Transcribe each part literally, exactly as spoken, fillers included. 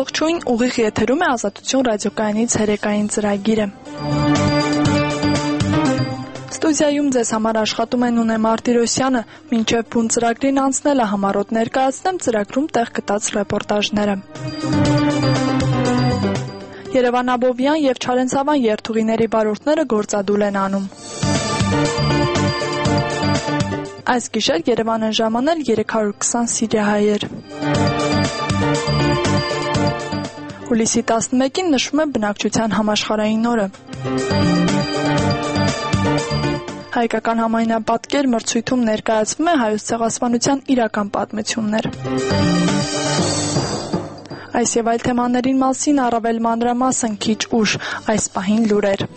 Ողջույն, ուղիղ եթերում է Ազատություն ռադիոկայանի ցերեկային ծրագիրը։ Ստուդիայում ձեզ համար աշխատում է Նունե Մարտիրոսյանը, մինչև բուն ծրագրին անցնելը համառոտ ներկայացնեմ ծրագրում տեղ գտած ռեպորտաժները։ Երևանաբովյան և Չարենցավան երթուղիների վարորդները գործադուլ են անում։ Այս գիշեր Երևան են ժամանել երեք հարյուր քսան սիրիահայեր։ Հուլիսի տասնմեկին նշվում է բնակչության համաշխարհային օրը։ Հայկական համայնապատկեր մրցույթում ներկայացվում է Հայոց ցեղասպանության իրական պատմություններ։ Այս և այլ թեմաներին մասին առավել մանրամասն քիչ ուշ, այս պահին լուրեր։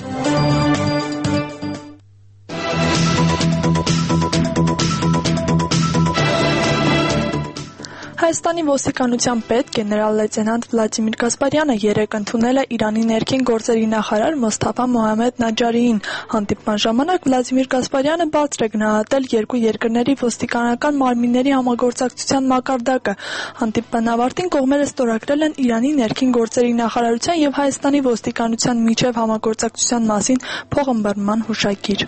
Հայաստանի ոստիկանության պետ գեներալ լեյտենանտ Վլադիմիր Գասպարյանը երեկ ընդունել է Իրանի ներքին գործերի նախարար Մոսթաֆա Մոհամմեդ Նաջարիին։ Հանդիպման ժամանակ Վլադիմիր Գասպարյանը բարձր է գնահատել երկու երկրների ոստիկանական մարմինների համագործակցության մակարդակը։ Հանդիպման ավարտին կողմերը ստորագրել են Իրանի ներքին գործերի նախարարության և Հայաստանի ոստիկանության միջև համագործակցության մասին փոխըմբռնման հուշագիր։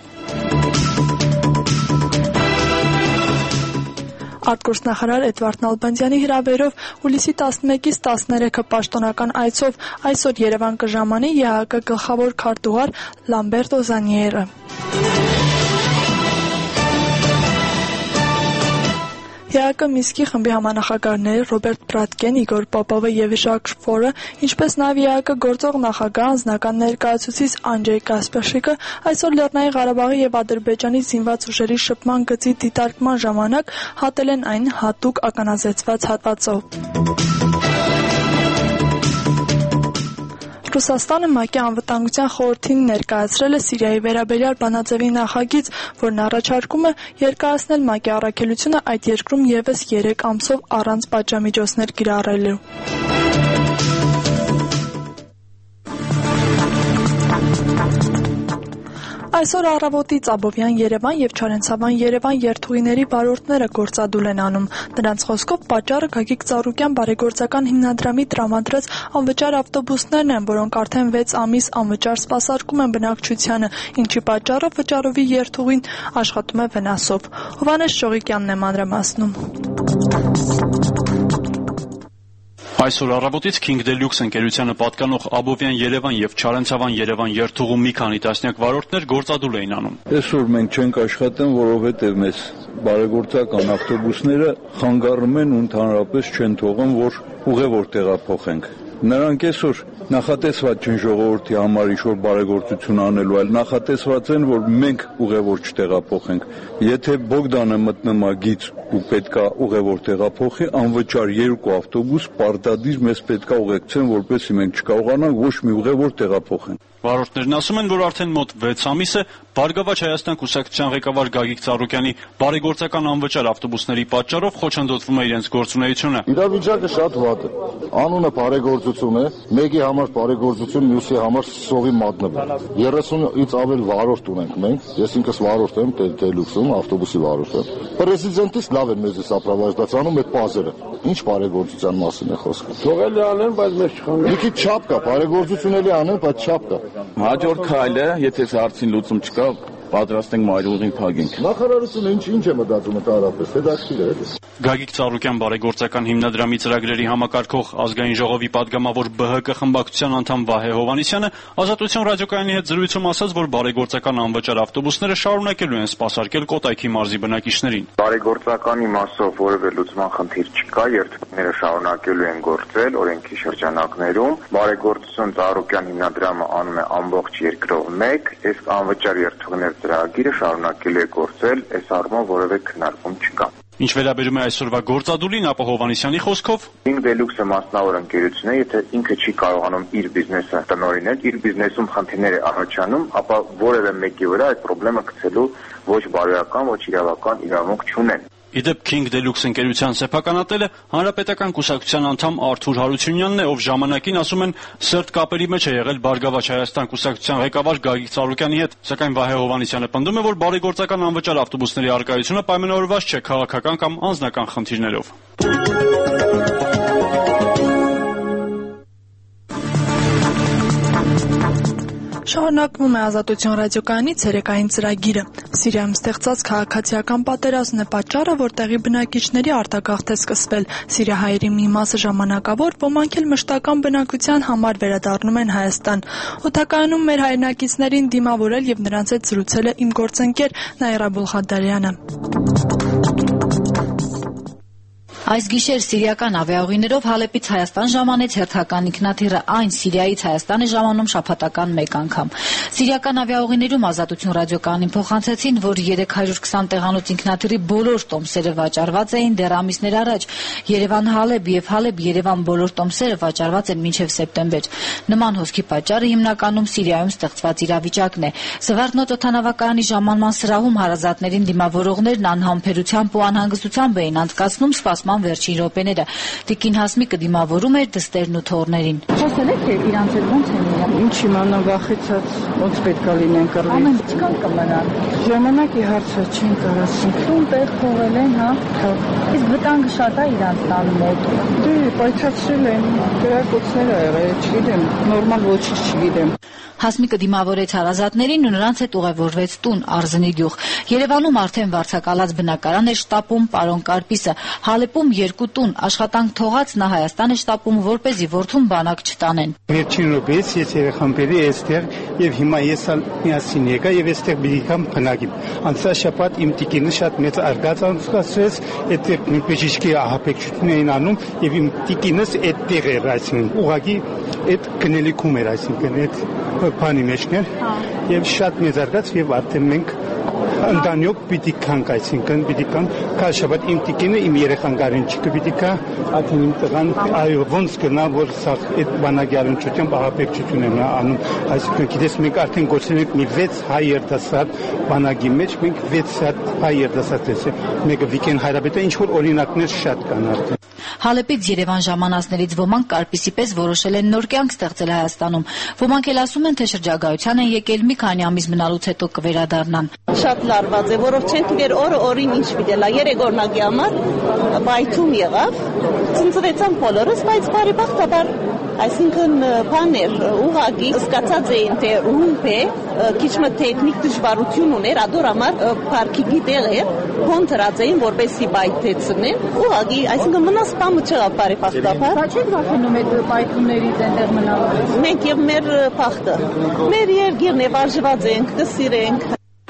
Արտգործնախարար Էդվարդ Նալբանդյանի հրավերով հուլիսի տասնմեկից տասներեքը պաշտոնական այցով այսօր Երևան կժամանի ԵԱՀԿ գլխավոր քարտուղար Լամբերտո Զանիերը։ ԵԱՀԿ Մինսկի խմբի համանախագահները Ռոբերտ Բրատկեն, Իգոր Պոպովը և Ժակ Շվորը, ինչպես նաև ԵԱՀԿ գործող նախագահ անձնական ներկայացուցիչ Անջեյ Կասպերշիկը այսօր Լեռնային Ղարաբաղի և Ադրբեջանի զինված ուժերի շփման գծի դիտարկման ժամանակ հատել են այն հատուկ ականազերծված հատվածով։ Ռուսաստանը ՄԱԿ-ի անվտանգության խորհրդին ներկայացրել է Սիրիայի վերաբերյալ բանաձևի նախագիծ, որն առաջարկում է երկարացնել ՄԱԿ-ի առաքելությունը այդ երկրում ևս երեք ամսով առանց պատժամիջոցներ կիրառելու։ Այսօր առավոտից Աբովյան Երևան և Չարենցավան Երևան երթուղիների վարորդները գործադուլ են անում։ Նրանց խոսքով պատճառը Գագիկ Ծառուկյան բարեգործական հիմնադրամի տրամադրած անվճար ավտոբուսներն են, որոնք արդեն վեց ամիս անվճար սպասարկում են բնակչությանը, ինչի պատճառով վճարովի երթուղին աշխատում է վնասով։ Հովհաննես Շողիկյանն է մանրամասնում։ Այսօր առավոտից King Deluxe ընկերությանը պատկանող Աբովյան Երևան և Չարենցավան Երևան երթուղում մի քանի տասնյակ վարորդներ գործադուլ էին անում։ Այսօր մենք չենք աշխատում, որովհետև մեզ բարեգործական ավտոբուսները խանգարում են ու ընդհանրապես չեն թողում, որ ուղևոր տեղափոխենք։ Նրանք այսօր նախատեսված չեն ժողովրդի համար ինչ-որ բարեգործություն անելու, այլ նախատեսված են, որ մենք ուղևոր չտեղափոխենք։ Եթե Բոգդանը մտնում է գիծ ու պետքա ուղևոր տեղափոխի, անվճար երկու ավտոբուս պարտադիր մեզ պետքա ուղեկցեն, որպեսզի մենք չկարողանանք ոչ մի ուղևոր տեղափոխենք։ Վարորդներն ասում են, որ արդեն մոտ վեց ամիս է Բարգավաճ Հայաստան կուսակցության ղեկավար Գագիկ Ծառուկյանի բարեգործական անվճար ավտոբուսների պատճառով խոչընդոտվում է իրենց գործունեությունը։ Իրավիճակը շատ վատ է։ Անունը բարեգործություն է, մեկի համար բարեգործություն, մյուսի համար սովի մատնվել։ երեսունից ավել վարորդ ունենք մենք, ես ինքս վարորդ եմ Deluxe-ում, ավտոբուսի վարորդ եմ։ Պրեզիդենտից լավ են մեզ սապրավաժդացանում այդ բազերը։ Ինչ բարեգործության մասին է խոսքը։ Թողել է անեն, բայց մեզ չխանգարում։ Մի քիչ չափ կա, բարեգործություն էլի անեն, բայց չափ կա։ Հաջորդ քայլը, եթե հարցին լուծում չկա, պատրաստ ենք մայրուղին փակենք։ Նախարարությունը ինչ ինչ է մտածում ընդհանրապես, հետաքրքիր է։ Գագիկ Ծառուկյան բարեգործական հիմնադրամի ծրագրերի համակարգող ազգային ժողովի падգամավոր Բ Հ Կ խմբակցության անդամ Վահե Հովհաննիսյանը Ազատություն ռադիոկայանի հետ զրույցում ասաց, որ բարեգործական անվճար ավտոբուսները շարունակելու են սպասարկել Կոտայքի մարզի բնակիչներին։ Բարեգործական իմաստով որևէ լուծման խնդիր չկա, երթուղիները շարունակելու են գործել օրենքի շրջանակներում։ Բարեգործություն Ծառուկյան հիմնադրամը անում է ամբողջ երկրով մեկ, իսկ անվճար երթուղիներ ծրագիրը շարունակելու է գործել, այս առումով որևէ քննարկում չկա։ Ինչ վերաբերում է այսօրվա գործադուլին, ապա Հովհաննիսյանի խոսքով King Deluxe-ը մասնավոր ընկերություն է, եթե ինքը չի կարողանում իր բիզնեսը տնօրինել, իր բիզնեսում խնդիրներ է առաջանում, ապա որևէ մեկի վրա այդ խնդիրը գցելու ոչ բարոյական, ոչ իրավական իրավունք չունեն։ Իդեպ King Deluxe ընկերության սեփականատելը հանրապետական կուսակցության անդամ Արթուր Հարությունյանն է, ով ժամանակին ասում են սերտ կապերի մեջ է եղել Բարգավաճ Հայաստան կուսակցության ղեկավար Գագիկ Ծառուկյանի հետ, սակայն Վահե Հովհաննիսյանը պնդում է, որ բարեգործական անվճար ավտոբուսների առկայությունը պայմանավորված չէ քաղաքական կամ անձնական խնդիրներով։ Շարունակվում է Ազատություն ռադիոկայանի ցերեկային ծրագիրը։ Սիրիայում ստեղծած քաղաքացիական պատերազմն է պատճառը, որ տեղի բնակիչների արտագաղթ է սկսվել։ Սիրիահայերի մի մասը ժամանակավոր, ոմանք էլ մշտական բնակության համար վերադառնում են Հայաստան։ Օդակայանում մեր հայրենակիցներին դիմավորել եւ նրանց հետ զրուցել է իմ գործընկեր Նաիրա Բուլղադարյանը։ Այս գիշեր սիրիական ավիաուղիներով Հալեպից Հայաստան ժամանեց հերթական ինքնաթիռը, այն Սիրիայից Հայաստան է ժամանում շաբաթական մեկ անգամ։ Սիրիական ավիաուղիներում Ազատություն ռադիոկայանին փոխանցեցին, որ երեք հարյուր քսան տեղանոց ինքնաթիռի բոլոր տոմսերը վաճառված էին դեռ ամիսներ առաջ։ Երևան-Հալեբ եւ Հալեբ-Երևան բոլոր տոմսերը վաճառված են մինչեւ սեպտեմբեր։ Նման հոսքի պատճառը հիմնականում Սիրիայում ստեղծված իրավիճակն է։ Զվարթնոց օդանավակայանի ժամանման սրահում հարազատներին դիմավորողներն անհամբերությամբ ու անհանգստությամբ էին անցկացնում սպասման վերջին րոպեները։ Տիկին Հասմիկը դիմավորում էր դստերն ու թոռներին։ Խոսել եք թե իրանց հետ ո՞նց են իրան։ Ինչ իմանամ, վախեցած, ոնց պետք է լինեն կռվի։ Ամեն ինչքան կմնան։ Ժամանակի հարցը չեն կարասին։ Տուն տեղ թողել են, հա։ Իսկ վտանգը շատ է իրանց տան մոտ։ Դե պայթացրել են, կրակոցներ ա եղել, չգիտեմ, նորմալ ոչինչ չգիտեմ։ Հասմիկը դիմավորեց հարազատներին ու նրանց հետ ուղևորվեց տուն Արզնի գյուղ։ Երևանում արդեն վարձակալած բնակարան էր շտապում պարոն Կարպիսը։ Հալեպում երկու տուն աշխատանք թողած նա Հայաստան է շտապում, որպեսզի որդուն բանակ չտանեն։ Վերջին րոպեից ես երեխան բերի այստեղ եւ հիմա ես միասին եկա եւ այստեղ բիգամ բնակիմ։ Անցյալ շաբաթ իմ տիկինը շատ մեծ արգած անցկացրեց, այդտեղ մի բժիշկի ահապեկչություն էին անում եւ իմ տիկինս այդտեղ էր, այսինքն ուղղակի այդ գնելիքում էր, այսինքն այդ բանի մեջն էր եւ շատ մեծ արգած եւ արդեն մենք ընդանյոք պիտի կանք, այսինքն պիտի կանք կալ շաբաթ իմ տիկինը իմ երեխան գարին չկը պիտի կա արդեն իմ տղան այո ոնց գնա որ սա այդ բանակի առնչությամբ ահապեկչություն են անում, այսինքն գիտես մենք արդեն գործել ենք մի վեց հայ երիտասարդ բանակի մեջ, մենք վեց հայ երիտասարդ ես մեկը Վիկեն Հայրապետը ինչ որ օրինակներ շատ կան արդեն։ Հալեպից Երևան ժամանածներից ոմանք Կարպիսի պես որոշել են նոր կյանք ստեղծել Հայաստանում։ Ոմանք էլ ասում են, թե շրջագայության են եկել մի քանի ամիս մնալուց հետո կվերադառնան։ Շատ լարված է, որով չեն գիտեր օրը օրին ինչ վիդելա, երեք օրնակի համար բայթում եղավ, ծնծվեցան բոլորս, բայց բարեբախտաբար այսինքն բաներ ուղղակի զգացած էին թե ռումբ է, քիչ մը տեխնիկ դժվարություն ուներ, ադոր համար парքի գիտել էր, կոնտրած էին, որպեսի բայթեցնեն, ուղղակի այսինքն մնաս բամը չեղավ բարեբախտաբար։ Բա չեք վախենում այդ բայթումներից այնտեղ մնալու։ Մենք եւ մեր փախտը, մեր երգերն է վարժված ենք, կսիրենք։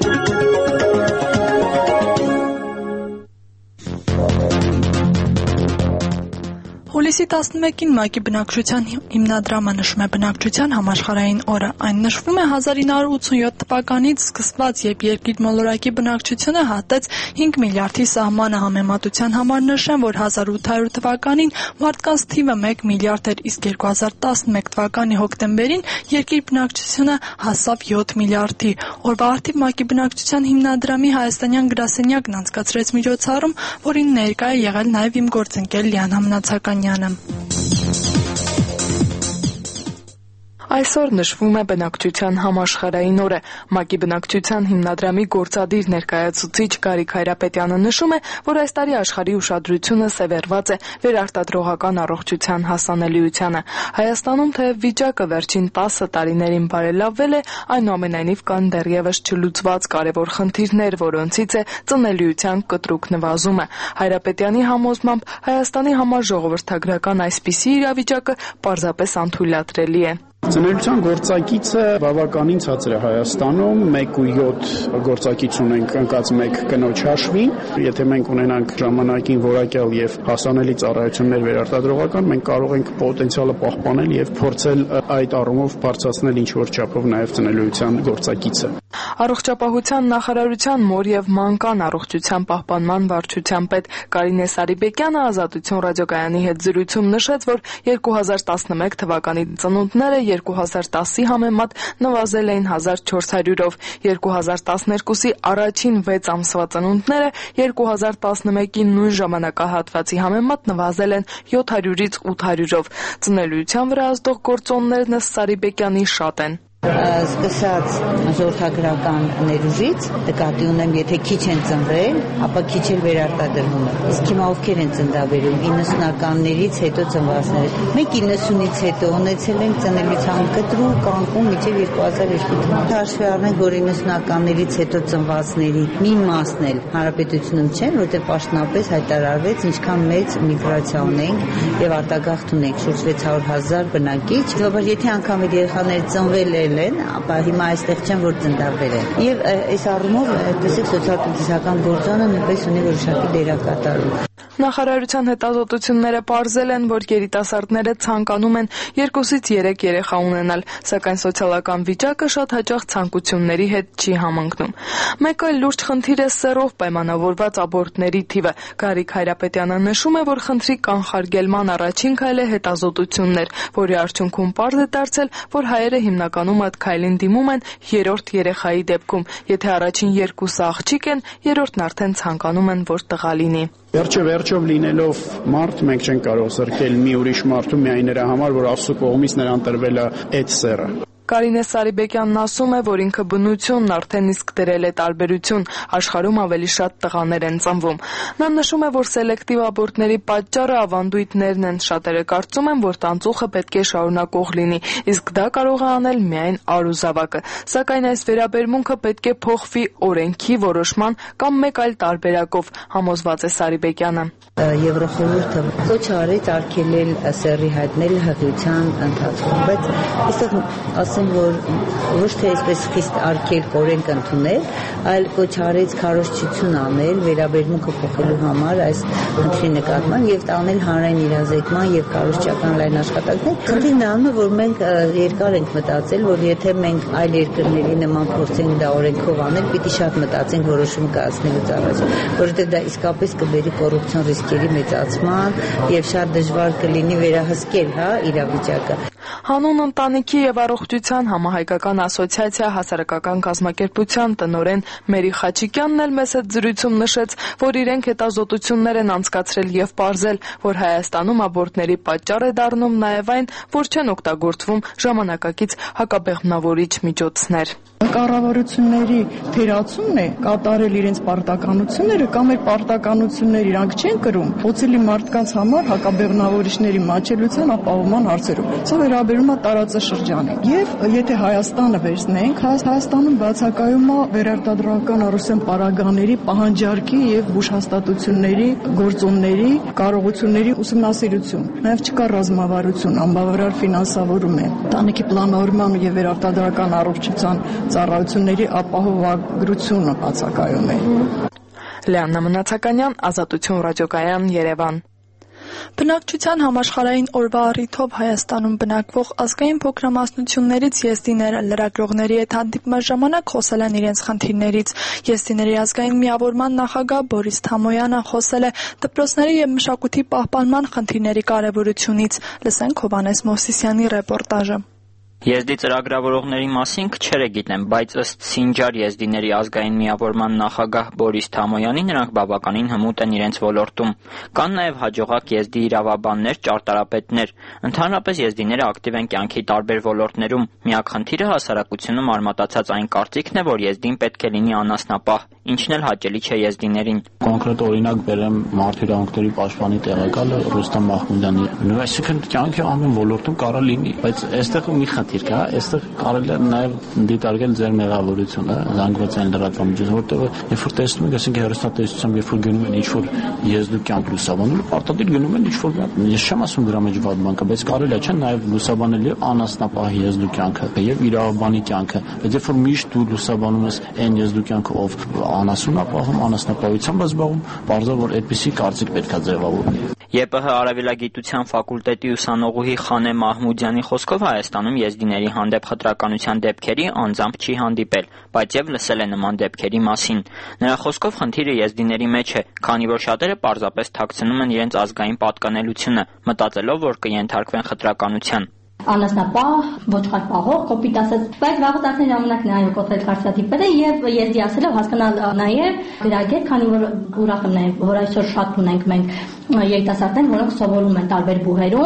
Հուլիսի տասնմեկին ՄԱԿ-ի բնակչության հիմնադրամը նշում է բնակչության համաշխարհային օրը։ Այն նշվում է հազար ինը հարյուր ութսունյոթ թվականից սկսված, երբ երկիր մոլորակի բնակչությունը հատեց հինգ միլիարդի սահմանը համեմատության համար նշեմ, որ հազար ութ հարյուր թվականին մարդկանց թիվը մեկ միլիարդ էր, իսկ երկու հազար տասնմեկ թվականի հոկտեմբերին երկիր բնակչությունը հասավ յոթ միլիարդի։ Օրվա առթիվ ՄԱԿ-ի բնակչության հիմնադրամի հայաստանյան գրասենյակն անցկացրեց միջոցառում, որին ներկա է եղել նաև իմ գործընկեր Լիանա Մնացականյանը։ Այսօր նշվում է բնակչության համաշխարհային օրը։ ՄԱԿ-ի բնակչության հիմնադրամի գործադիր ներկայացուցիչ Գարիկ Հայրապետյանը նշում է, որ այս տարի աշխարհի ուշադրությունը սևեռված է վերարտադրողական առողջության հասանելիությանը։ Հայաստանում թեև վիճակը վերջին տասը տարիներին բարելավվել է, այնուամենայնիվ կան դեռևս չլուծված կարևոր խնդիրներ, որոնցից է ծնելիության կտրուկ նվազումը։ Հայրապետյանի համոզմամբ Հայաստանի համար ժողովրդագրական այսպիսի իրավիճակը պարզապես անթույլատրելի է։ Ծնելիության գործակիցը բավականին ցածր է Հայաստանում, մեկ ու յոթ գործակից ունենք ընկած մեկ կնոջ հաշվին։ Եթե մենք ունենանք ժամանակին որակյալ եւ հասանելի ծառայություններ վերարտադրողական, մենք կարող ենք պոտենցիալը պահպանել եւ փորձել այդ առումով բարձրացնել ինչ-որ չափով նաեւ ծնելիության գործակիցը։ Առողջապահության նախարարության մոր եւ մանկան առողջության պահպանման վարչության պետ Կարինե Սարիբեկյանը Ազատություն ռադիոկայանի հետ զրույցում նշեց, որ երկու հազար տասնմեկ թվականի ծնունդները երկու հազար տասի համեմատ նվազել էին հազար չորս հարյուրով, երկու հազար տասներկուսի առաջին վեց ամսվա ծնունդները երկու հազար տասնմեկի նույն ժամանակահատվածի համեմատ նվազել են յոթ հարյուրից ութ հարյուրով։ Ծնելիության վրա ազդող գործոններն ըստ Սարիբեկյանի շատ են։ Սկսած ժողովրդագրական ներուժից նկատի ունեմ, եթե քիչ են ծնվել, ապա քիչ էլ վերարտադրվում է։ Իսկ հիմա ովքեր են ծննդաբերում իննսունականներից հետո ծնվածները։ Մենք իննսունից հետո ունեցել ենք ծնելիության կտրու կանկում մինչև երկու հազար երկու թվականը։ Հաշվի առնենք, որ իննսունականներից հետո ծնվածների մի մասն էլ հանրապետությունում չեն, որտեղ պաշտոնապես հայտարարվեց ինչքան մեծ միգրացիա ունենք եւ արտագաղթ ունենք, շուրջ վեց հարյուր հազար բնակիչ։ Դեպի եթե անգամ այդ երեխաները ծնվել են, ապա հիմա այստեղ չեն, որ ծննդաբեր են։ Եվ այս առումով տեսեք սոցիալ-տնտեսական գործոնը նույնպես ունի որոշակի դերակատարում։ Նախարարության հետազոտությունները պարզել են, որ երիտասարդները ցանկանում են երկուսից երեք երեխա ունենալ, սակայն սոցիալական վիճակը շատ հաճախ ցանկությունների հետ չի համընկնում։ Մեկ այլ լուրջ խնդիր է սեռով պայմանավորված աբորտների թիվը։ Գարիկ Հայրապետյանը նշում է, որ խնդրի կանխարգելման առաջին քայլը հետազոտություններ, որի արդյունքում պարզ է դարձել, որ հայերը հիմնականում այդ քայլին դիմում են երրորդ երեխայի դեպքում։ Եթե առաջին երկուսը աղջիկ են, երրորդն արդեն ցանկանում են, որ տղա լինի։ Վերջը վերջով լինելով մարդ, մենք չենք կարող սրկել մի ուրիշ մարդու միայն նրա համար, որ Աստծո կողմից նրան տրվել է այդ սեռը։ Կարինե Սարիբեկյանն ասում է, որ ինքը բնությունն արդեն իսկ դրել է տարբերություն, աշխարհում ավելի շատ տղաներ են ծնվում։ Նա նշում է, որ սելեկտիվ աբորտների պատճառը ավանդույթներն են, շատերը կարծում են, որ տանծուխը պետք է շարունակող լինի, իսկ դա կարող է անել միայն արուզավակը։ Սակայն այս վերաբերմունքը պետք է փոխվի օրենքի որոշման կամ մեկ այլ տարբերակով, համոզված է Սարիբեկյանը։ Եվրոխորհուրդը կոչ արեց արգելել սեռի հայտնել հղիության ընթացքում, բայց այստեղ ասեմ, որ ոչ թե այսպես խիստ արգելք օրենք ընդունել, այլ կոչ արեց քարոզչություն անել վերաբերմունքը փոխելու համար այս խնդրի նկատմամբ եւ տանել հանրային իրազեկման եւ քարոզչական լայն աշխատանքներ։ Խնդիրն անում է, որ մենք երկար ենք մտածել, որ եթե մենք այլ երկրների նման փորձենք դա օրենքով անել, պիտի շատ մտածենք որոշում կայացնելուց առաջ, որովհետեւ դա իսկապես կբերի կոռուպցիոն ռիսկերի մեծացման եւ շատ դժվար կլինի վերահսկել, հա, իրավիճակը։ Հանուն ընտանիքի եւ առողջության համահայկական ասոցիացիա հասարակական կազմակերպության տնօրեն Մերի Խաչիկյանն էլ մեծ զրույցում նշեց, որ իրենք հետազոտություններ են անցկացրել եւ պարզել, որ Հայաստանում աբորտների պատճառ է դառնում նաեւ այն, որ չեն օգտագործվում ժամանակակից հակաբեղմնավորիչ միջոցներ։ Կառավարությունների թերացումն է կատարել իրենց պարտականությունները կամ այդ պարտականությունները իրանք չեն կրում օծելի մարդկանց համար հակաբեղմնավորիչների մատչելիության ապահովման հարցերում։ Սա վերաբերում է տարածաշրջանին։ Եվ եթե Հայաստանը վերցնենք, Հայաստանում բացակայում է վերարտադրական առողջության պարագաների պահանջարկի եւ բուժհաստատությունների գործոնների կարողությունների ուսումնասիրություն։ Նաեւ չկա ռազմավարություն, անբավարար ֆինանսավորում է։ Տանիքի պլանավորման եւ վերարտադրական առողջության ծառայությունների ապահովագրությունը բացակայում է։ Լիաննա Մնացականյան, Ազատություն ռադիոկայան, Երևան։ Բնակչության համաշխարհային օրվա առիթով Հայաստանում բնակվող ազգային փոքրամասնություններից եզդիները լրագրողների հետ հանդիպման ժամանակ խոսել են իրենց խնդիրներից։ Եզդիների ազգային միավորման նախագահ Բորիս Թամոյանը խոսել է դպրոցների եւ մշակույթի պահպանման խնդիրների կարեւորությունից։ Լսենք Հովհաննես Մովսիսյանի ռեպորտաժը։ Եզդի ծրագրավորողների մասին քչերը գիտեն, բայց ըստ Սինջար եզդիների ազգային միավորման նախագահ Բորիս Թամոյանի նրանք բավականին հմուտ են իրենց ոլորտում։ Կան նաև հաջողակ եզդի իրավաբաններ, ճարտարապետներ։ Ընդհանրապես եզդիները ակտիվ են կյանքի տարբեր ոլորտներում։ Միակ խնդիրը հասարակությունում արմատացած այն կարծիքն է, որ եզդին պետք է լինի անասնապահ, ինչն էլ հաճելի չէ եզդիներին։ Կոնկրետ օրինակ բերեմ մարդու իրավունքների պաշտպանի տեղակալը Ռուստամ Մահմուդյանի։ Այսինքն կյանքի ամեն ոլորտում կարող լինի, բայց այստեղ մի խնդիր կա, այստեղ կարելի է նաև դիտարկել ձեր մեղավորությունը զանգվածային լրատվամիջոցով, որտեղ երբ որ տեսնում եք, ասենք հեռուստատեսությամբ, երբ որ գնում են ինչ-որ եզդու կյանք լուսաբանելու, պարտադիր գնում են ինչ-որ, ես չեմ ասում դրա մեջ վատ բան կա, բայց կարելի է չէ նաև լուսաբանել անասնապահ եզդու կյանքը եւ իրավաբանի կյանքը, բայց երբ որ միշտ դու լուսաբանում ես այն եզդու կյանքը, ով անասնապահում, անասնապահությամբ զբաղվում, բարձր որ այդպիսի կարծիք պետք է ձևավորվի։ ԵՊՀ արևելագիտության ֆակուլտետի ուսանողուհի Խանե Մահմուդյանի խոսքով Հայաստանում եզդիների հանդեպ խտրականության դեպքերի անձամբ չի հանդիպել, բայց եւ լսել է նման դեպքերի մասին։ Նրա խոսքով խնդիրը եզդիների մեջ է, քանի որ շատերը պարզապես թաքցնում են իրենց ազգային պատկանելությունը, մտածելով, որ կենթարկվեն խտրականության։ Անասնապահ, ոչխար պահող, կոպիտ ասած, բայց վաղուց արդեն ժամանակն է այո կոտրել կարծրատիպերը եւ եզդի ասելով հասկանալ նաեւ գրագետ, քանի որ ուրախ եմ նաեւ, որ այսօր շատ ունենք մենք երիտասարդներ, որոնք սովորում են տարբեր բուհերում,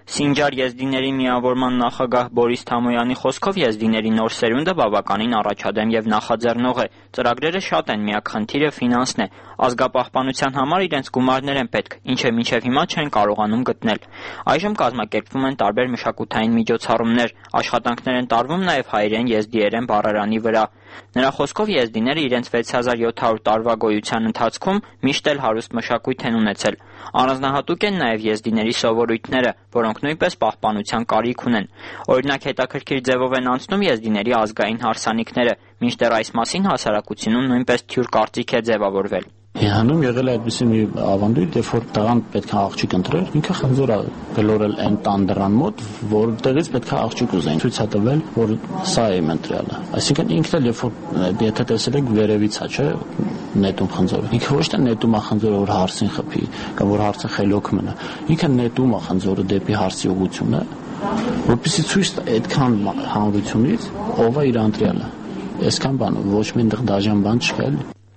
Սինջար եզդիների միավորման նախագահ Բորիս Թամոյանի խոսքով եզդիների նոր սերունդը բավականին առաջադեմ եւ նախաձեռնող է։ Ծրագրերը շատ են, միակ խնդիրը ֆինանսն է։ Ազգապահպանության համար իրենց գումարներ են պետք, ինչը մինչև հիմա չեն կարողանում գտնել։ Այժմ կազմակերպվում են տարբեր մշակութային միջոցառումներ, աշխատանքներ են տարվում նաեւ հայերեն եզդիերեն բառարանի վրա։ Նրա խոսքով եզդիները իրենց վեց հազար յոթ հարյուր տարվա գոյության ընթացքում միշտ էլ հարուստ մշակույթ են ունեցել։ Առանձնահատուկ են նաև եզդիների սովորույթները, որոնք նույնպես պահպանության կարիք ունեն։ Օրինակ, հետաքրքիր ձևով են անցնում եզդիների ազգային հարսանիքները, մինչդեռ այս մասին հասարակությունում նույնպես թյուր կարծիք է ձևավորվել։ Հանում եղել է այդպիսի մի ավանդույթ, երբ որ տղան պետք է աղջիկ ընտրեր, ինքը խնձոր է գլորել այն տան դրան մոտ, որտեղից պետք է աղջիկ ուզեին, ցույց է տվել, որ սա է իմ ընտրյալը։ Այսինքն ինքն էլ երբ որ եթե տեսել եք վերևից է, չէ, նետում խնձորը։ Ինքը ոչ թե նետում է խնձորը, որ հարսին խփի, կամ որ հարսը խելոք մնա։ Ինքը նետում է խնձորը դեպի հարսի ուղղությունը, որպեսզի ցույց տա այդքան հանրությունից ով է իր ընտրյալը։ Այսքան բան, ոչ մի այնտեղ դաժան բան չկա։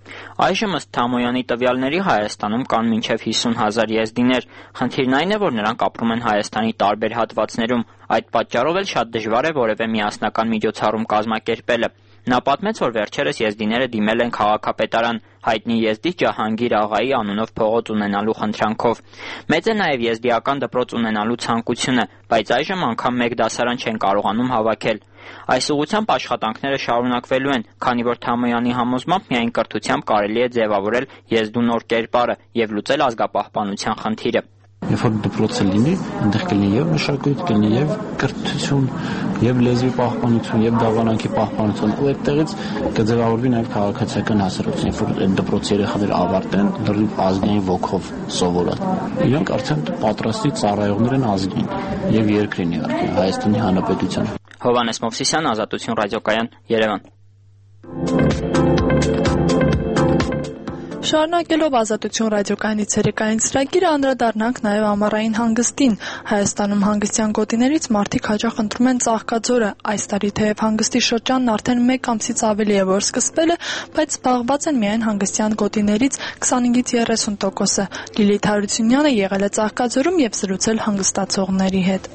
Այժմ ըստ Թամոյանի տվյալների Հայաստանում կան մինչև հիսուն հազար եզդիներ։ Խնդիրն այն է, որ նրանք ապրում են Հայաստանի տարբեր հատվածներում։ Այդ պատճառով էլ շատ դժվար է որևէ միասնական միջոցառում կազմակերպելը։ Նա պատմեց, որ վերջերս եզդիները դիմել են քաղաքապետարան հայտնի եզդի Ջահանգիր աղայի անունով փողոց ունենալու խնդրանքով։ Մեծ է նաև եզդիական դպրոց ունենալու ցանկությունը, բայց այժմ անգամ մեկ դասարան չեն կարողանում հավաքել։ Այս ուղղությամբ աշխատանքները շարունակվելու են, քանի որ Թամոյանի համոզմամբ միայն կրթությամբ կարելի է ձևավորել եզդու նոր կերպարը եւ լուծել ազգապահպանության խնդիրը։ Երբ որ դպրոցը լինի, այնտեղ կլինի եւ մշակույթ, կլինի եւ կրթություն, եւ լեզվի պահպանություն, եւ դավանանքի պահպանություն, ու այդտեղից կձևավորվի նաեւ քաղաքացիական հասարակություն, երբ որ այդ դպրոցի երեխաները ավարտեն, լրիվ ազգային ոգով սովորած։ Իրանք արդեն պատրաստի ծառայողներ են ազգին եւ երկրին իհարկե, Հայաստանի Հանրապետության։ Հովհաննես Մովսիսյան, Ազատություն ռադիոկայան, Երևան։ Շարունակելով Ազատություն ռադիոկայանի ցերեկային ծրագիրը անդրադառնանք նաև ամառային հանգստին։ Հայաստանում հանգստյան գոտիներից մարդիկ հաճախ ընտրում են Ծաղկաձորը։ Այս տարի թեև հանգստի շրջանն արդեն մեկ ամսից ավելի է որ սկսվել է, բայց զբաղված են միայն հանգստյան գոտիներից քսանհինգից երեսուն տոկոսը։ Լիլիթ Հարությունյանը եղել է Ծաղկաձորում եւ զրուցել հանգստացողների հետ։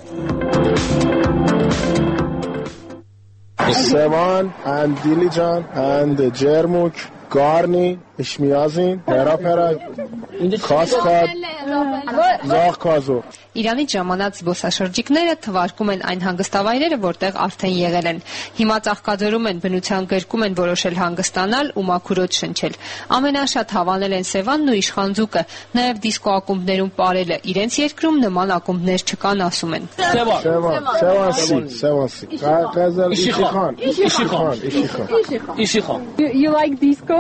Sevan and Dilijan and Jermuk, Garni, Ishmiazin, Herapera, Kaskad, Zahkazo. Իրանից ժամանած զբոսաշրջիկները թվարկում են այն հանգստավայրերը, որտեղ արդեն եղել են։ Հիմա Ծաղկաձորում են բնության գրկում են որոշել հանգստանալ ու մաքուրոց շնչել։ Ամենաշատ հավանել են Սևանն ու Իշխանձուկը, նաև դիսկո ակումբներում ապրելը։ Իրենց երկրում նման ակումբներ չկան, ասում են։ Սևան, Սևանսի, Սևանսի։ Ղազալ Իշխան, Իշխան, Իշխան։ Իշխան։ You like disco?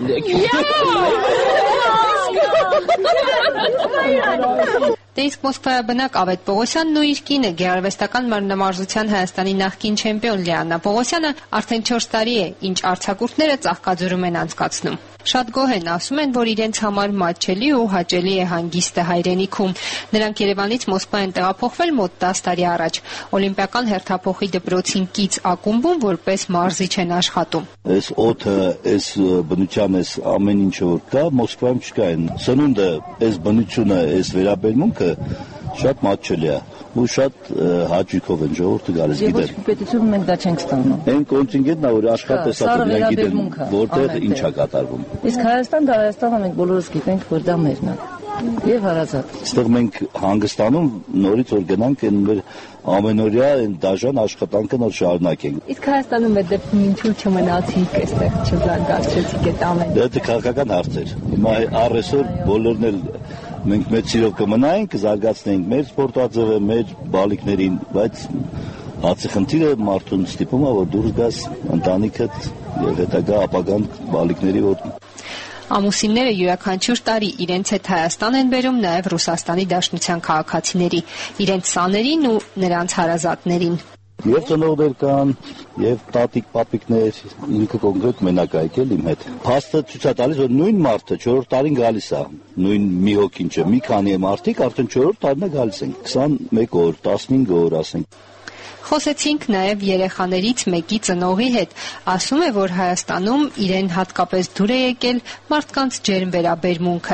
Դե իսկ Մոսկվայաբնակ Ավետ Պողոսյանն ու իր կինը գեղարվեստական մարմնամարզության Հայաստանի նախկին չեմպիոն Լիաննա Պողոսյանը արդեն չորս տարի է, ինչ արձակուրդները Ծաղկաձորում են անցկացնում։ Շատ գոհ են, ասում են, որ իրենց համար մատչելի ու հաճելի է հանգիստը հայրենիքում։ Նրանք Երևանից Մոսկվա են տեղափոխվել մոտ տասը տարի առաջ։ Օլիմպիական հերթափոխի դպրոցին կից ակումբում որպես մարզիչ են աշխատում։ Այս օդը, այս բնության, այս ամեն ինչը որ կա, Մոսկվայում չկա են։ Սնունդը, այս բնությունը, այս վերաբերմունքը շատ մատչելի է ու շատ հաճույքով են ժողովուրդը գալիս գիտել։ Եվ ոչ պետություն մենք դա չենք ստանում։ Այն կոնտինգենտն է, որ աշխատեսատու իրենք գիտեն որտեղ ինչ է կատարվում։ Իսկ Հայաստան դա Հայաստանը մենք բոլորս գիտենք, որ դա մերն է։ Եվ հարազատ։ Այստեղ մենք հանգստանում նորից որ գնանք այն մեր ամենօրյա այն դաժան աշխատանքը նոր շարունակենք։ Իսկ Հայաստանում է դեպքում ինչու չմնացիք այստեղ չզարգացրեցիք այդ ամենը։ Դա քաղաքական հարց էր։ Հիմա առեսօր բոլորն էլ մենք մեծ սիրով կմնայինք, կզարգացնենք մեր սպորտաձևը, մեր բալիկներին, բայց հացի խնդիրը մարդուն ստիպում է որ դուրս գաս ընտանիքդ եւ հետագա ապագան բալիկների որ Ամուսինները յուրաքանչյուր տարի իրենց հետ Հայաստան են բերում նաև Ռուսաստանի Դաշնության քաղաքացիների, իրենց սաներին ու նրանց հարազատներին։ Եվ ծնողներ կան, եւ տատիկ, պապիկներ, ինքը կոնկրետ մենակ է եկել իմ հետ։ Փաստը ցույց է տալիս, որ նույն մարդը չորրորդ տարին գալիս է, նույն մի հոգին չէ, մի քանի մարդիկ արդեն չորրորդ տարին է գալիս են, քսանմեկ օր, տասնհինգ օր, ասենք։ Խոսեցինք նաև երեխաներից մեկի ծնողի հետ, ասում է, որ Հայաստանում իրեն հատկապես դուր է եկել մարդկանց ջերմ վերաբերմունքը։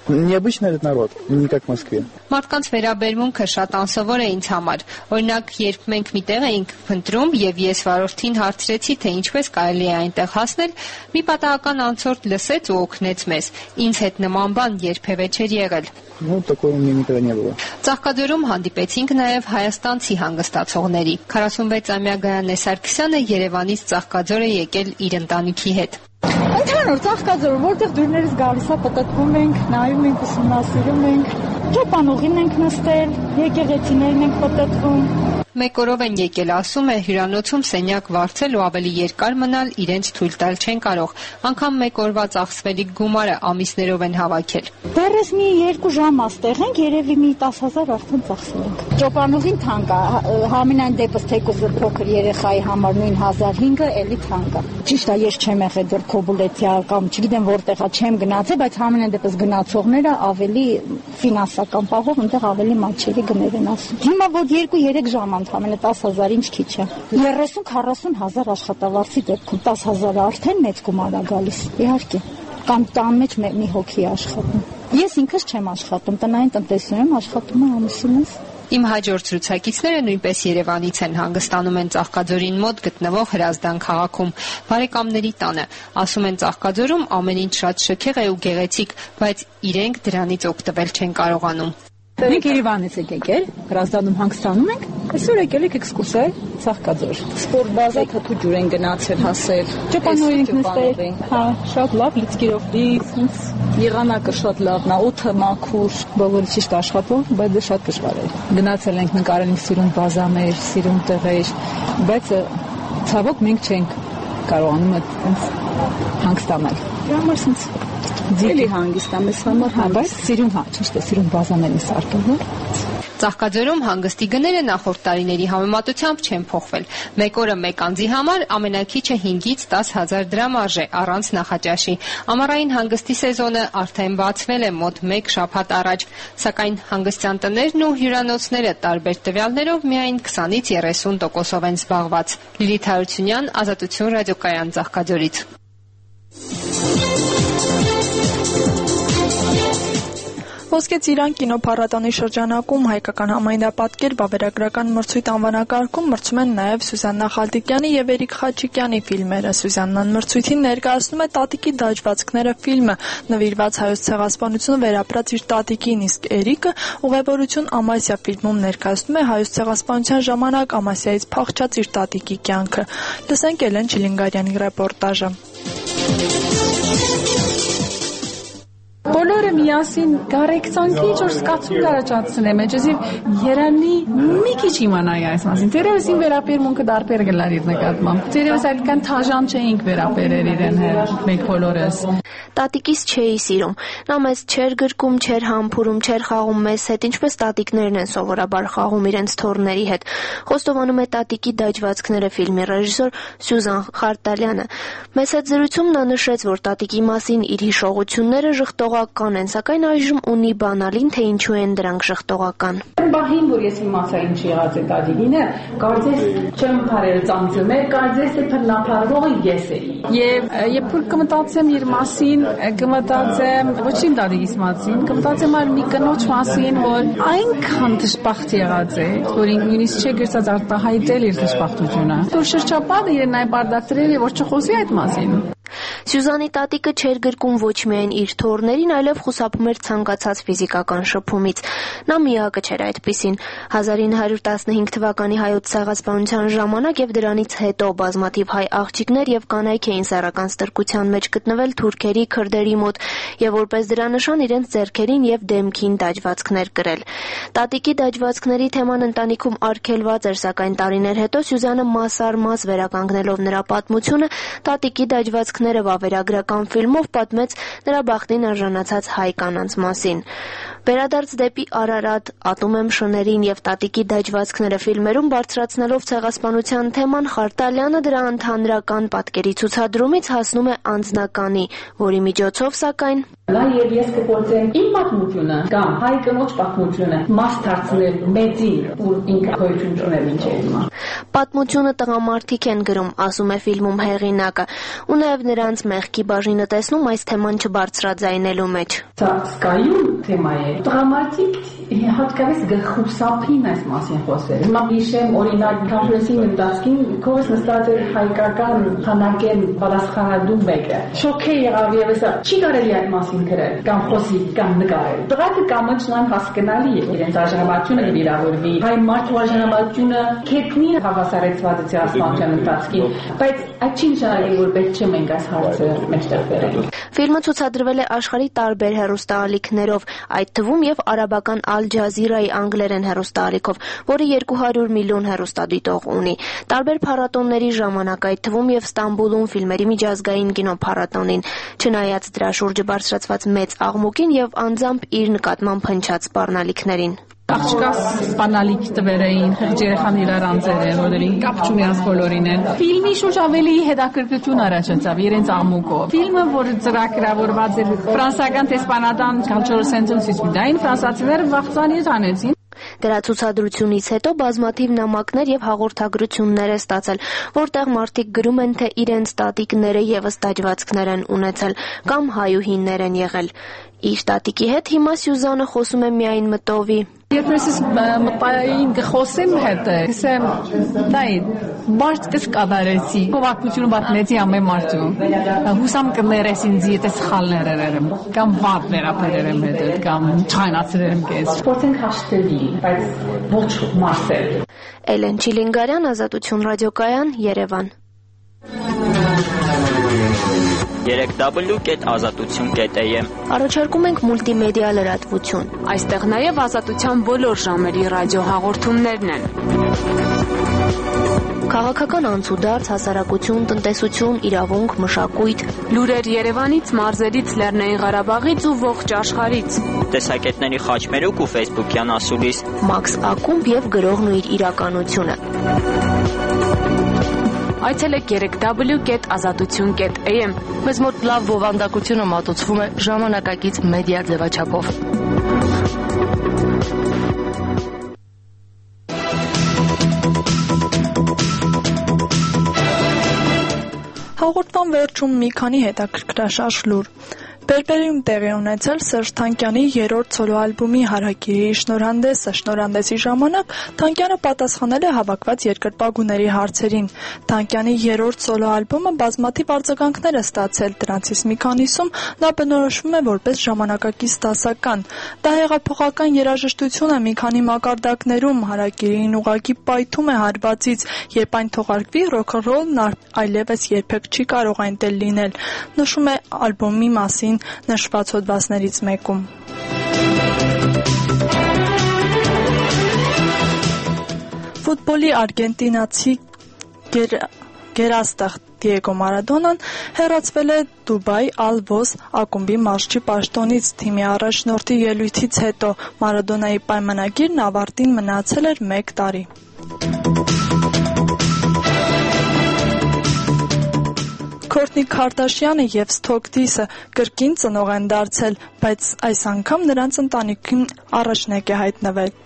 Необычно этот народ, не как в Москве. Մարդկանց վերաբերմունքը շատ անսովոր է ինձ համար։ Օրինակ, երբ մենք միտեղ էինք փնտրում եւ ես վարորդին հարցրեցի, թե ինչպես կարելի է այնտեղ հասնել, մի պատահական անցորդ լսեց ու օգնեց մեզ։ Ինձ հետ նման բան երբևէ չէր եղել։ Ну, такого у меня никогда не было. Ծաղկաձորում հանդիպեցինք նաև հայաստանցի հանգստացողների։ քառասունվեց-ամյա Գայանե Սարգսյանը Երևանից Ծաղկաձոր է եկել իր ընտանիքի հետ։ Ընդհանուր Ծաղկաձոր, որտեղ դուրներս գալիս է, պտտվում ենք, նայում ենք, ուսումնասիրում ենք, ճոպանուղին ենք նստել, եկեղեցիներն ենք պտտվում։ Մեկ օրով են եկել, ասում է, հյուրանոցում սենյակ վարձել ու ավելի երկար մնալ իրենց թույլ տալ չեն կարող։ Անգամ մեկ օրվա ծախսվելիք գումարը ամիսներով են հավաքել։ Դեռս մի երկու ժամ աստեղ ենք, երևի մի տասը հազար արդեն ծախսել ենք։ Ճոպանուղին թանկ է, համենայն դեպս թեկուզ փոքր երեխայի համար նույն հազար հինգը էլի թանկ է։ Ճիշտ է, ես չեմ եղել դեռ Քոբուլեցիա կամ չգիտեմ որտեղա չեմ գնացել, բայց համենայն դեպս գնացողները ավելի ֆինանսական պահով այնտեղ ավելի մատչելի գներ են ասում։ Հիմա որ երկու երեք ժամ Ամենը տասը հազար ինչ քիչ է։ երեսուն քառասուն հազար աշխատավարձի դեպքում տասը հազարը արդեն մեծ գումար է գալիս։ Իհարկե, կամ տան մեջ մի հոգի աշխատում։ Ես ինքս չեմ աշխատում, տնային տնտեսություն եմ աշխատում ամուսինս։ Իմ հաջորդ ցուցակիցները նույնպես Երևանից են, հանգստանում են Ծաղկաձորին մոտ գտնվող Հրազդան քաղաքում, բարեկամների տանը։ Ասում են Ծաղկաձորում ամեն ինչ շատ շքեղ է ու գեղեցիկ, բայց իրենք դրանից օգտվել չեն կարողանում։ Մենք Երևանից եք եկել, Հրազդանում հանգստանում ենք, այսօր եկել եք էքսկուրսիա Ծաղկաձոր։ Սպորտ բազա թթու ջուր են գնացել, հասել։ Ճոպանուղի ենք նստել, հա, շատ լավ, լիցքերով լիցնց, եղանակը շատ լավն է, օդը մաքուր, բոլորը ճիշտ աշխատում, բայց դե շատ դժվար է։ Գնացել ենք նկարել ենք սիրուն բազաներ, սիրուն տեղեր, բայց ցավոք մենք չենք կարողանում այդպես հանգստանալ։ Դրա համար sense Դիլի հանգստա մեզ համար, հա, բայց սիրուն, հա, ճիշտ է, սիրուն բազաներ են սարքել, հա։ Ծաղկաձորում հանգստի գները նախորդ տարիների համեմատությամբ չեն փոխվել։ Մեկ օրը մեկ անձի համար ամենակիչը հինգից տասը հազար դրամ արժե առանց նախաճաշի։ Ամառային հանգստի սեզոնը արդեն բացվել է մոտ մեկ շաբաթ առաջ, սակայն հանգստյան տներն ու հյուրանոցները տարբեր տվյալներով միայն քսանից երեսուն տոկոսով են զբաղված։ Լիլիթ Հարությունյան, Ազատություն ռադիոկայան, Ծաղկաձորից։ Ոսկե ծիրան կինոփառատոնի շրջանակում հայկական համայնապատկեր վավերագրական մրցույթ անվանակարգում մրցում են նաև Սյուզաննա Խալտիկյանի եւ Էրիկ Խաչիկյանի ֆիլմերը։ Սյուզաննան մրցույթին ներկայացնում է «Տատիկի դաջվածքները» ֆիլմը, նվիրված հայոց ցեղասպանությունը վերապրած իր տատիկին, իսկ Էրիկը «Ուղևորություն Ամասիա» ֆիլմում ներկայացնում է հայոց ցեղասպանության ժամանակ Ամասիայից փախչած իր տատիկի կյանքը։ Լսենք Էլեն Չիլինգարյանի ռեպորտաժը։ Բոլորը միասին գարեկցանքի ինչ-որ զգացում կառաջացնեմ, այսինքն Երանի մի քիչ իմանայի այս մասին։ Տերևս ին վերաբերմունքը դարբեր գլար իր նկատմամբ։ Տերևս այդքան թաժան չէինք վերաբերել իրեն հետ, մենք բոլորս։ Տատիկիս չէի սիրում։ Նա մեզ չէր գրկում, չէր համբուրում, չէր խաղում մեզ հետ, ինչպես տատիկներն են սովորաբար խաղում իրենց թոռների հետ։ Խոստովանում է «Տատիկի դաջվածքները» ֆիլմի ռեժիսոր Սյուզան Խարտալյանը։ Մեզ հետ զրույցում նա նշեց, որ տատիկի մասին իր հիշողությունները ժխտողական են, սակայն այժմ ունի բանալին, թե ինչու են դրանք ժխտողական։ Բահին, որ ես իմացա ինչ եղած է տատիկինը, կարծես չեմ փարել ծանծում է, կարծես թե փնապարողը ես էի։ Եվ երբ որ կմտածեմ իր մասին, կմտածեմ ոչ իմ տատիկիս մասին, կմտածեմ այլ մի կնոջ մասին, որ այնքան դժբախտ եղած է, որ նույնիսկ չէ գրծած արտահայտել իր դժբախտությունը։ Որ շրջապատը իրեն այ բարդացրել է, որ չխոսի այդ մասին։ Սյուզանի տատիկը չէր գրկում ոչ միայն իր թոռներին, այլև խուսափում էր ցանկացած ֆիզիկական շփումից։ Նա միակը չէր այդպիսին։ հազար ինը հարյուր տասնհինգ թվականի հայոց ցեղասպանության ժամանակ եւ դրանից հետո բազմաթիվ հայ աղջիկներ եւ կանայք էին սեռական ստրկության մեջ գտնվել թուրքերի, քրդերի մոտ եւ որպես դրա նշան իրենց ձեռքերին եւ դեմքին դաջվածքներ կրել։ Տատիկի դաջվածքների թեման ընտանիքում արգելված էր, սակայն տարիներ հետո Սյուզանը մաս-առ-մաս վերականգնելով նրա պատմությունը, տատիկի դաջվածքները վավերագրական ֆիլմով պատմեց նրա բախտին արժանացած հայ կանանց մասին։ Վերադարձ դեպի Արարատ, Ատում եմ շներին եւ Տատիկի դաջվածքները ֆիլմերում բարձրացնելով ցեղասպանության թեման, Խարտալյանը դրա ընդհանրական պատկերի ցուցադրումից հասնում է անձնականի, որի միջոցով սակայն Նա եւ ես կփորձեմ իմ պատմությունը կամ հայ կնոջ պատմությունը մաս դարձնել մեծին, որ ինքը գոյություն ուներ ինչեր հիմա։ Պատմությունը տղամարդիկ են գրում, ասում է ֆիլմում հեղինակը, ու նաև նրանց մեղքի բաժինը տեսնում այս թեման չբարձրաձայնելու մեջ։ Դա սկայուն թեմա է։ Տղամարդիկ հատկապես գխուսափին այս մասին խոսել։ Հիմա հիշեմ օրինակ կոնֆերենսի ընթացքին կողս նստած էր հայկական քանակեն պատասխանատու մեկը։ Շոկե եղավ եւ ասա չի կարելի այդ մասին գրել կամ խոսի կամ նկարել։ Դրակը կամրջնան հասկանալի է իրենց արժանապատվությունը վիրավորվի։ Հայ մարդու արժանապատվությունը քետնի հավասարեցվածության ասմանության ընթացքին, բայց այդ չի նշանակի որ պետք չէ մենք այս հարցը մեջտեղ բերենք։ Ֆիլմը ցուցադրվել է աշխարհի տարբեր հեռուստաալիքներով, այդ թվում եւ արաբական Al Jazeera-ի անգլերեն հեռուստաալիքով, որը երկու հարյուր միլիոն հեռուստադիտող ունի։ Տարբեր փառատոների ժամանակ, այդ թվում եւ Ստամբուլում ֆիլմերի միջազգային կինոփառատոնին, չնայած դրա շուրջը բարձրացված մեծ աղմուկին եւ անձամբ իր նկատմամբ հնչած սպառնալիքներին։ Աղջկաս սպանալիք տվերային, երեխան իրար անձեր են, որերին կապ չունի այս բոլորին են։ Ֆիլմի շուրջ ավելի հետաքրքրություն առաջացավ իրենց աղմուկով։ Ֆիլմը, որ ծրագրավորված էր ֆրանսիական թե իսպանական cultural sensitivity-ին, ֆրանսիացիները վախծանիր անեցին։ Դրա ցուցադրությունից հետո բազմաթիվ նամակներ եւ հաղորդագրություններ է ստացել, որտեղ մարդիկ գրում են, թե իրենց տատիկները եւս դաջվածքներ են ունեցել կամ հայուհիներ են եղել։ Իր տատիկի հետ հիմա Սյուզանը խոսում է միայն մտովի։ Երբ ես մտային գխոսեմ հետ, ասեմ, դայ, բարդ կսկադարեցի, հովակությունը բատնեցի ամեն մարդու, հուսամ կներես ինձ եթե սխալներ երեմ, կամ վատ վերապերերեմ հետ, կամ չայնացրերեմ կեզ։ Սպորտենք հաշտելի, բայց ոչ մարսել։ Էլեն Չիլինգարյան, Ազատություն ռադիոկայան, Երևան։ երեք w կետ ազատություն կետ a m Առաջարկում ենք մուլտիմեդիա լրատվություն։ Այստեղ նաև ազատության բոլոր ժամերի ռադիոհաղորդումներն են։ Քաղաքական անցուդարձ, հասարակություն, տնտեսություն, իրավունք, մշակույթ, լուրեր Երևանից, մարզերից, Լեռնային Ղարաբաղից ու ողջ աշխարհից։ Տեսակետների խաչմերուկ ու ֆեյսբուքյան ասուլիս։ Մաքս Ակումբ եւ գրողն ու իր իրականությունը։ Այցելեք երեք w կետ ազատություն կետ a m Մեզ մոտ լավ բովանդակությունը մատուցվում է ժամանակակից մեդիա ձևաչափով։ Հաղորդման վերջում մի քանի հետաքրքրաշարժ լուր։ Բերբերիում տեղի ունեցել Սերժ Թանկյանի երրորդ սոլո ալբոմի հարակիրի շնորհանդեսը։ Շնորհանդեսի ժամանակ Թանկյանը պատասխանել է հավաքված երկրպագուների հարցերին։ Թանկյանի երրորդ սոլո ալբոմը բազմաթիվ արձագանքներ է ստացել, դրանցից մի քանիսում նա բնորոշվում է որպես ժամանակակից դասական։ Դա հեղափոխական երաժշտություն է մի քանի մակարդակներում, հարակիրին ուղղակի պայթում է հարվածից, երբ այն թողարկվի, ռոք-ն-ռոլն այլևս երբեք չի կարող այնտեղ լինել, նշում է ալբոմի մասին նշված հոդվածներից մեկում։ Ֆուտբոլի արգենտինացի գեր, գերաստղ Դիեգո Մարադոնան հեռացվել է Դուբայ Ալ-Վոս ակումբի մարզչի պաշտոնից թիմի առաջնորդի ելույթից հետո։ Մարադոնայի պայմանագիրն ավարտին մնացել էր մեկ տարի։ Քորթնի Քարդաշյանը եւ Սթոքդիսը կրկին ծնող են դարձել, բայց այս անգամ նրանց ընտանիքին առաջնեկ է հայտնվել։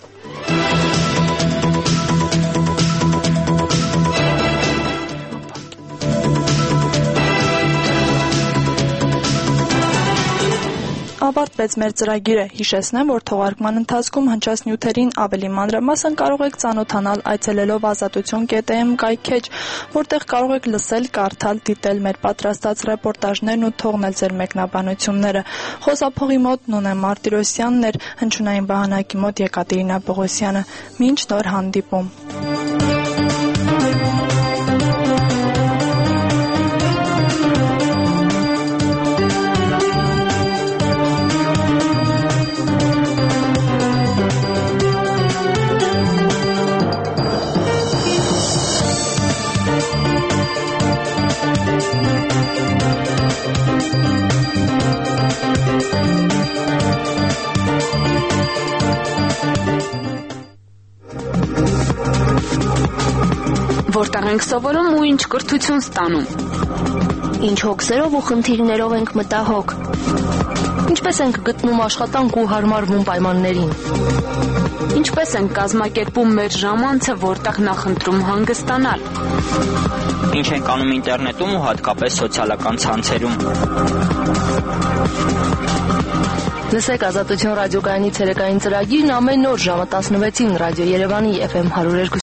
Ավարտվեց մեր ծրագիրը, հիշեցնեմ, որ թողարկման ընթացքում հնչած նյութերին ավելի մանրամասն կարող եք ծանոթանալ այցելելով ազատություն կետ a m կայքեջ, որտեղ կարող եք լսել, կարդալ, դիտել մեր պատրաստած ռեպորտաժներն ու թողնել ձեր մեկնաբանությունները։ Խոսափողի մոտ Նոնե Մարտիրոսյանն էր, հնչյունային վահանակի մոտ Եկատերինա Պողոսյանը։ Մինչ նոր հանդիպում։ Որտեղ ենք սովորում ու ինչ կրթություն ստանում։ Ինչ հոգսերով ու խնդիրներով ենք մտահոգ։ Ինչպես ենք գտնում աշխատանք ու հարմարվում պայմաններին։ Ինչպես ենք կազմակերպում մեր ժամանցը, որտեղ նախընտրում հանգստանալ։ Ինչ ենք անում ինտերնետում ու հատկապես սոցիալական ցանցերում։ Լսեք Ազատություն ռադիոկայանի ցերեկային ծրագիրն ամեն օր ժամը տասնվեցին ռադիո Երևանի Էֆ Էմ հարյուր երկու